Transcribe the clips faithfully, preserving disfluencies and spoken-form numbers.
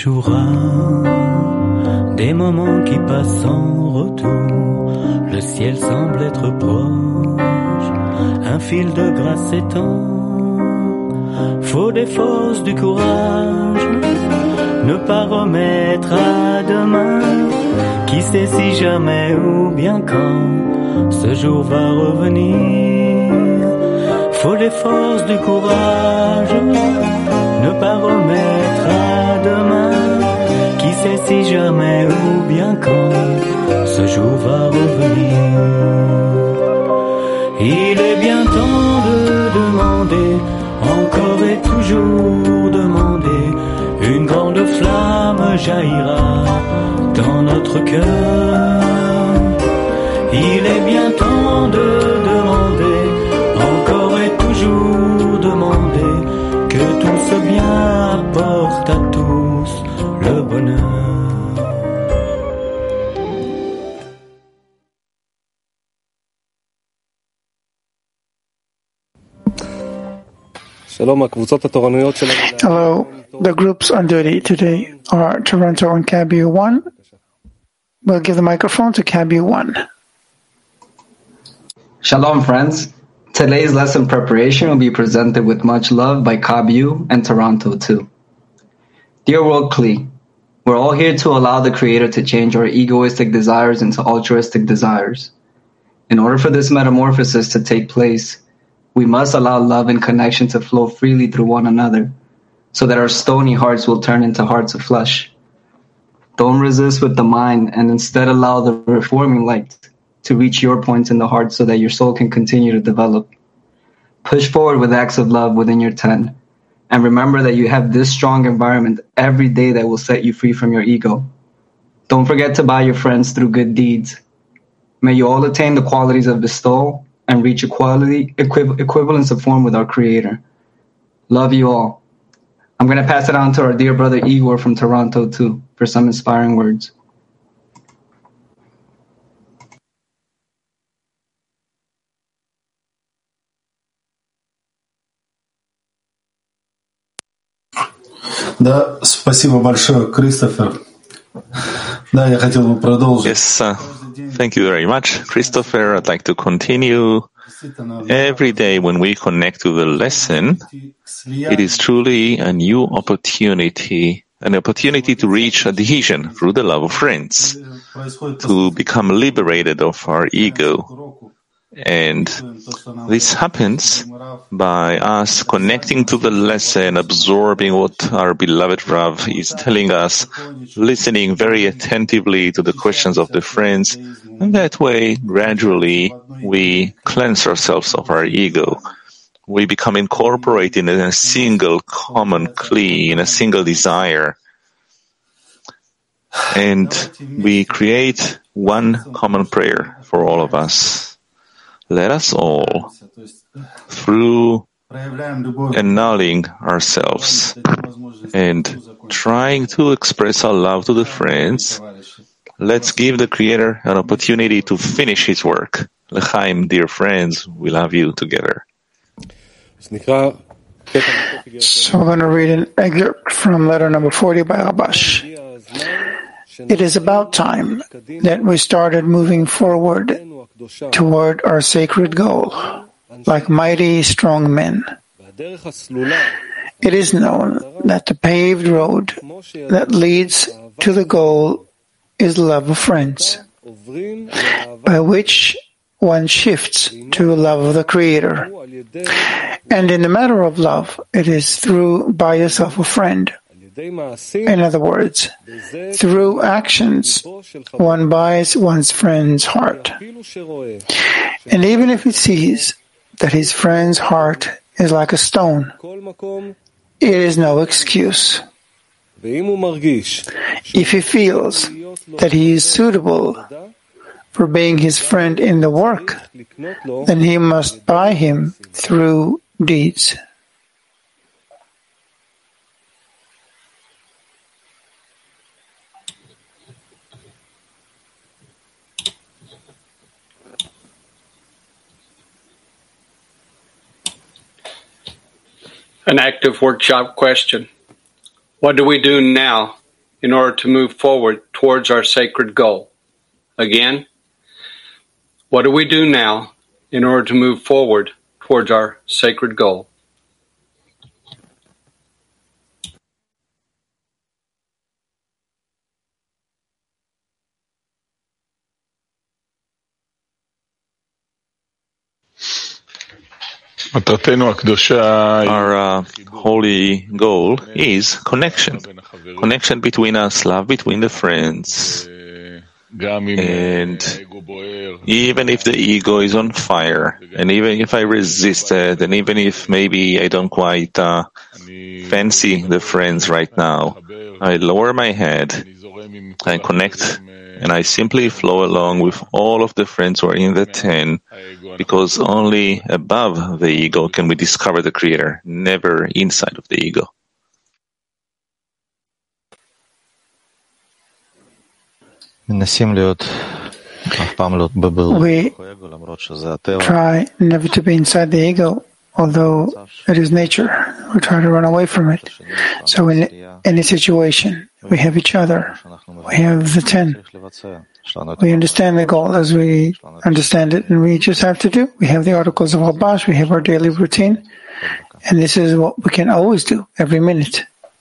échouera, des moments qui passent sans retour, le ciel semble être proche, un fil de grâce s'étend, faut des forces, du courage, ne pas remettre à demain, qui sait si jamais ou bien quand ce jour va revenir. Faut des forces, du courage, ne pas remettre à demain, qui sait si jamais ou bien quand ce jour va revenir. Il est bien temps de demander, encore et toujours demander, une grande flamme jaillira dans notre cœur. Il est bien temps de demander, encore et toujours demander, que tout ce bien apporte à tous le bonheur. Hello, the groups on duty today are Toronto and C A B U one. We'll give the microphone to C A B U one. Shalom, friends. Today's lesson preparation will be presented with much love by C A B U and Toronto too. Dear World Kli, we're all here to allow the Creator to change our egoistic desires into altruistic desires. In order for this metamorphosis to take place, we must allow love and connection to flow freely through one another, so that our stony hearts will turn into hearts of flesh. Don't resist with the mind, and instead allow the reforming light to reach your points in the heart so that your soul can continue to develop. Push forward with acts of love within your tent, and remember that you have this strong environment every day that will set you free from your ego. Don't forget to buy your friends through good deeds. May you all attain the qualities of bestowal and reach equality, equiv- equivalence of form with our Creator. Love you all. I'm going to pass it on to our dear brother Igor from Toronto too for some inspiring words. Да, спасибо большое, Кристофер. Да, я хотел бы продолжить. Yes, uh, thank you very much, Christopher. I'd like to continue. Every day when we connect to the lesson, it is truly a new opportunity, an opportunity to reach adhesion through the love of friends, to become liberated of our ego. And this happens by us connecting to the lesson, absorbing what our beloved Rav is telling us, listening very attentively to the questions of the friends, and that way, gradually, we cleanse ourselves of our ego. We become incorporated in a single common Kli, in a single desire. And we create one common prayer for all of us. Let us all, through annulling ourselves and trying to express our love to the friends, let's give the Creator an opportunity to finish His work. L'chaim, dear friends, we love you together. So we're going to read an excerpt from letter number forty by Rabash. It is about time that we started moving forward toward our sacred goal, like mighty, strong men. It is known that the paved road that leads to the goal is love of friends, by which one shifts to love of the Creator. And in the matter of love, it is through buy yourself a friend. In other words, through actions, one buys one's friend's heart. And even if he sees that his friend's heart is like a stone, it is no excuse. If he feels that he is suitable for being his friend in the work, then he must buy him through deeds. An active workshop question. What do we do now in order to move forward towards our sacred goal? Again, what do we do now in order to move forward towards our sacred goal? Our uh, holy goal is connection. Connection between us, love between the friends. And even if the ego is on fire, and even if I resist it, and even if maybe I don't quite uh, fancy the friends right now, I lower my head, I connect, and I simply flow along with all of the friends who are in the ten, because only above the ego can we discover the Creator, never inside of the ego. We try never to be inside the ego, although it is nature. We try to run away from it. So in any situation, we have each other. We have the ten. We understand the goal as we understand it, and we just have to do. We have the articles of Habash, we have our daily routine, and this is what we can always do, every minute.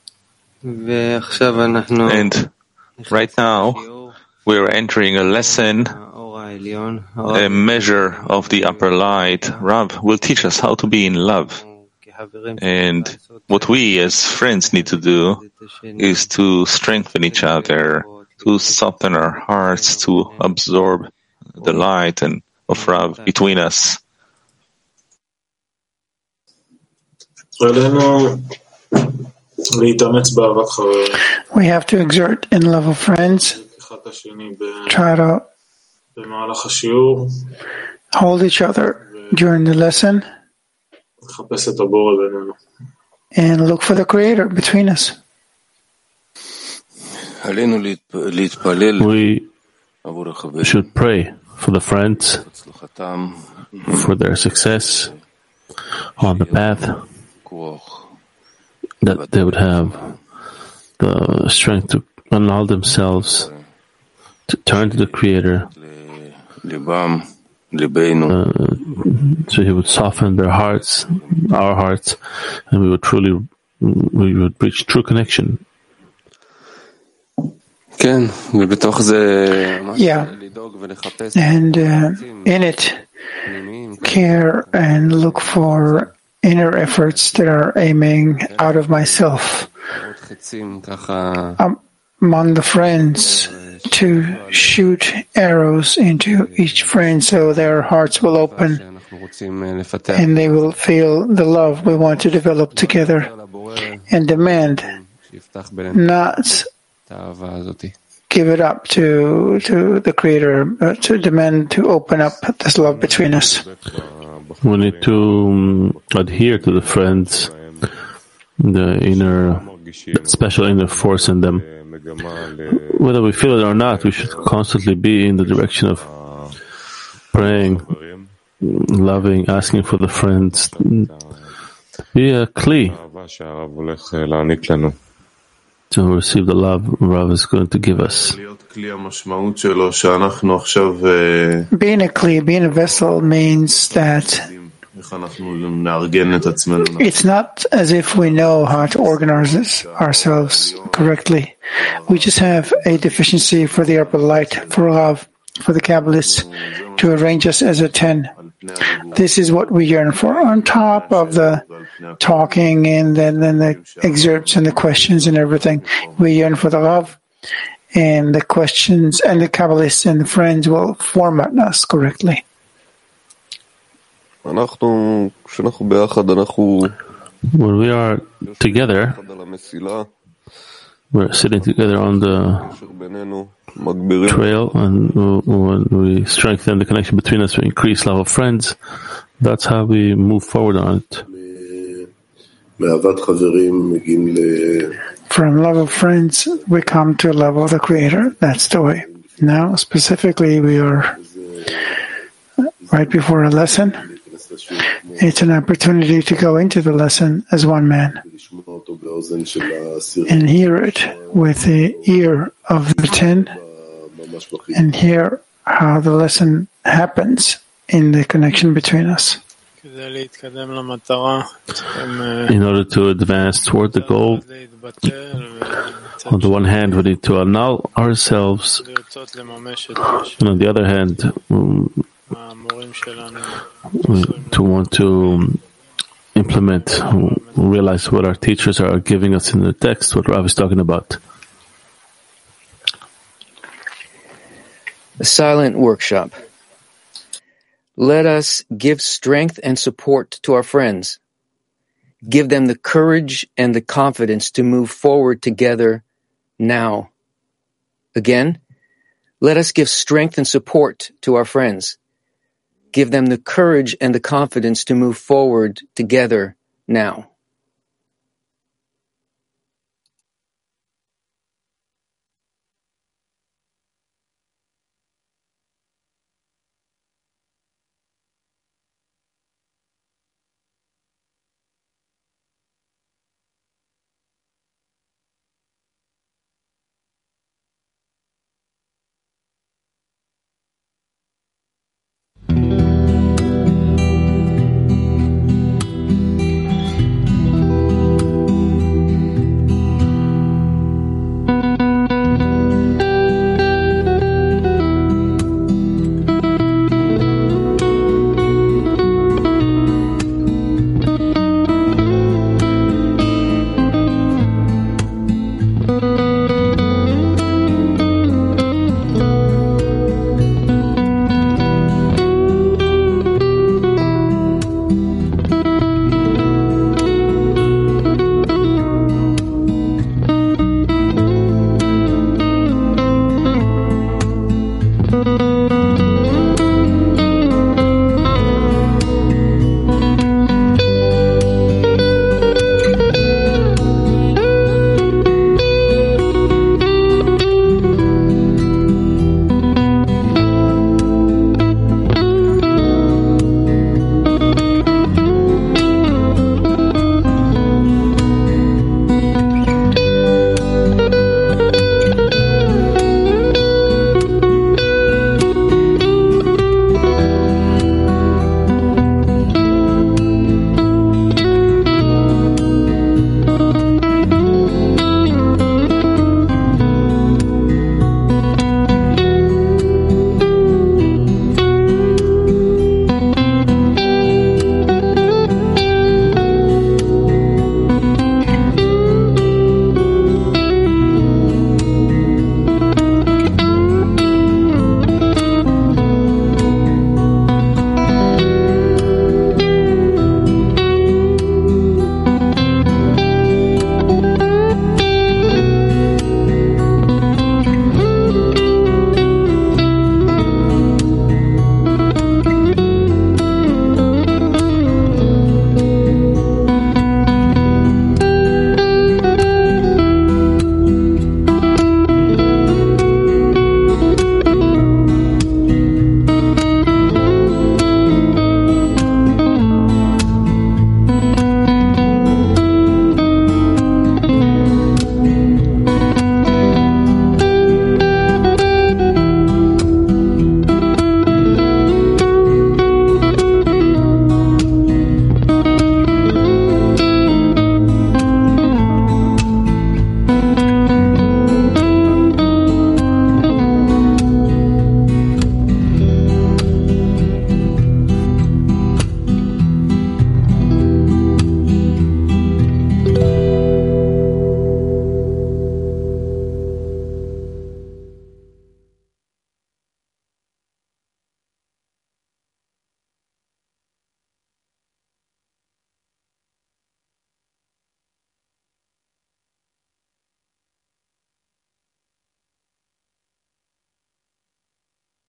And right now, we're entering a lesson, a measure of the upper light. Rav will teach us how to be in love. And what we as friends need to do is to strengthen each other, to soften our hearts, to absorb the light and of Rav between us. We have to exert in love of friends, try to hold each other during the lesson, and look for the Creator between us. We should pray for the friends, for their success on the path, that they would have the strength to annul themselves, to turn to the Creator, uh, so He would soften their hearts, our hearts, and we would truly, we would reach true connection. Yeah, and uh, in it, care and look for inner efforts that are aiming out of myself. Um, among the friends, to shoot arrows into each friend so their hearts will open and they will feel the love we want to develop together, and demand, not give it up to to the Creator, but to demand to open up this love between us. We need to um, adhere to the friends, the inner, the special inner force in them. Whether we feel it or not, we should constantly be in the direction of praying, loving, asking for the friends. Be a kli to receive the love Rav is going to give us. Being a kli, being a vessel, means that it's not as if we know how to organize ourselves correctly. We just have a deficiency for the upper light, for Rav, for the Kabbalists, to arrange us as a ten. This is what we yearn for, on top of the talking and then, then the excerpts and the questions and everything. We yearn for the Rav, and the questions and the Kabbalists and the friends will format us correctly. When we are together, we're sitting together on the trail, and when we strengthen the connection between us, we increase love of friends. That's how we move forward on it. From love of friends, we come to love of the Creator. That's the way. Now, specifically, we are right before a lesson. It's an opportunity to go into the lesson as one man and hear it with the ear of the ten, and hear how the lesson happens in the connection between us. In order to advance toward the goal, on the one hand, we need to annul ourselves, and on the other hand, to want to implement, realize what our teachers are giving us in the text, what Rav is talking about. A silent workshop. Let us give strength and support to our friends. Give them the courage and the confidence to move forward together now. Again, let us give strength and support to our friends. Give them the courage and the confidence to move forward together now.